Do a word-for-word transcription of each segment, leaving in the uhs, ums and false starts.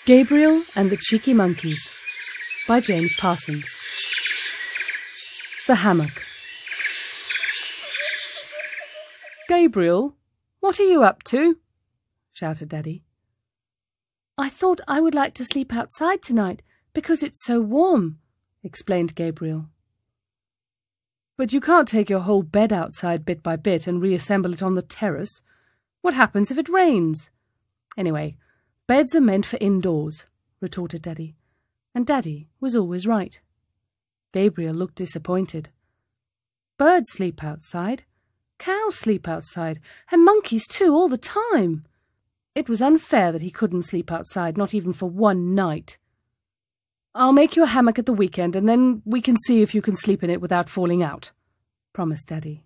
Gabriel and the Cheeky Monkeys by James Parsons. The Hammock. "Gabriel, what are you up to?" shouted Daddy. "I thought I would like to sleep outside tonight because it's so warm," explained Gabriel. "But you can't take your whole bed outside bit by bit and reassemble it on the terrace. What happens if it rains? Anyway, beds are meant for indoors," retorted Daddy, and Daddy was always right. Gabriel looked disappointed. Birds sleep outside, cows sleep outside, and monkeys too, all the time. It was unfair that he couldn't sleep outside, not even for one night. "I'll make you a hammock at the weekend, and then we can see if you can sleep in it without falling out," promised Daddy.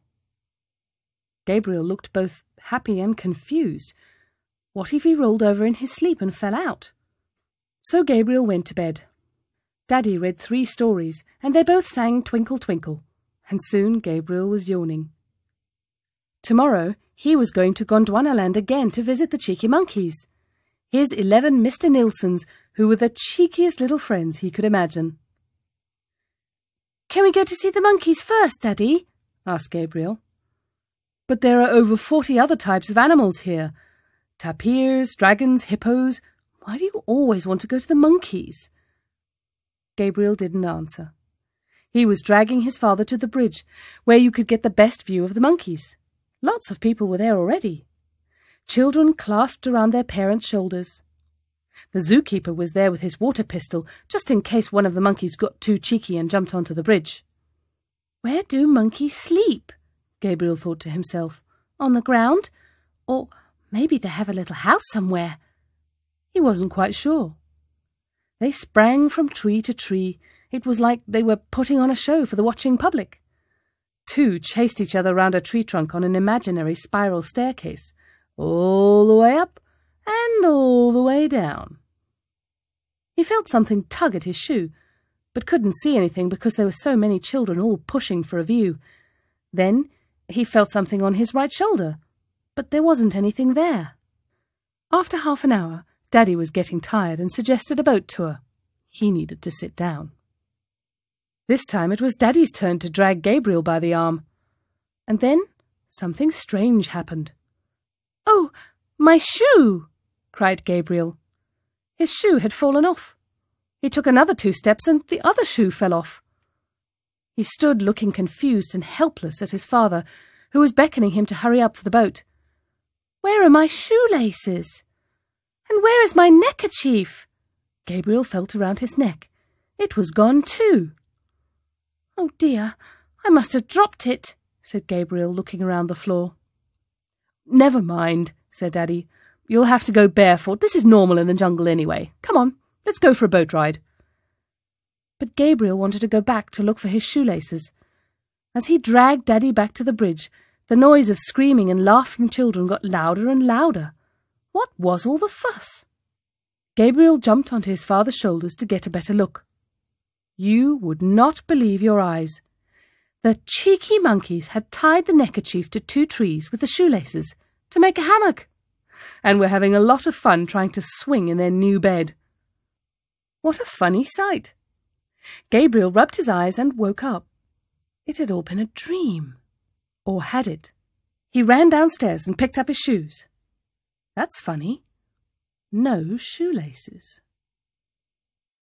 Gabriel looked both happy and confused. What if he rolled over in his sleep and fell out? So Gabriel went to bed. Daddy read three stories, and they both sang Twinkle, Twinkle, and soon Gabriel was yawning. Tomorrow he was going to Gondwanaland again to visit the Cheeky Monkeys, his eleven Mister Nilsons, who were the cheekiest little friends he could imagine. "Can we go to see the monkeys first, Daddy?" asked Gabriel. "But there are over forty other types of animals here. Tapirs, dragons, hippos. Why do you always want to go to the monkeys?" Gabriel didn't answer. He was dragging his father to the bridge, where you could get the best view of the monkeys. Lots of people were there already. Children clasped around their parents' shoulders. The zookeeper was there with his water pistol, just in case one of the monkeys got too cheeky and jumped onto the bridge. "Where do monkeys sleep?" Gabriel thought to himself. "On the ground? Or maybe they have a little house somewhere." He wasn't quite sure. They sprang from tree to tree. It was like they were putting on a show for the watching public. Two chased each other round a tree trunk on an imaginary spiral staircase, all the way up and all the way down. He felt something tug at his shoe, but couldn't see anything because there were so many children all pushing for a view. Then he felt something on his right shoulder, but there wasn't anything there. After half an hour, Daddy was getting tired and suggested a boat tour. He needed to sit down. This time it was Daddy's turn to drag Gabriel by the arm. And then something strange happened. "Oh, my shoe!" cried Gabriel. His shoe had fallen off. He took another two steps and the other shoe fell off. He stood looking confused and helpless at his father, who was beckoning him to hurry up for the boat. "Where are my shoelaces? And where is my neckerchief?" Gabriel felt around his neck. It was gone too. "Oh dear, I must have dropped it," said Gabriel, looking around the floor. "Never mind," said Daddy. "You'll have to go barefoot. This is normal in the jungle anyway. Come on, let's go for a boat ride." But Gabriel wanted to go back to look for his shoelaces. As he dragged Daddy back to the bridge, the noise of screaming and laughing children got louder and louder. What was all the fuss? Gabriel jumped onto his father's shoulders to get a better look. You would not believe your eyes. The Cheeky Monkeys had tied the neckerchief to two trees with the shoelaces to make a hammock, and were having a lot of fun trying to swing in their new bed. What a funny sight! Gabriel rubbed his eyes and woke up. It had all been a dream. Or had it? He ran downstairs and picked up his shoes. That's funny. No shoelaces.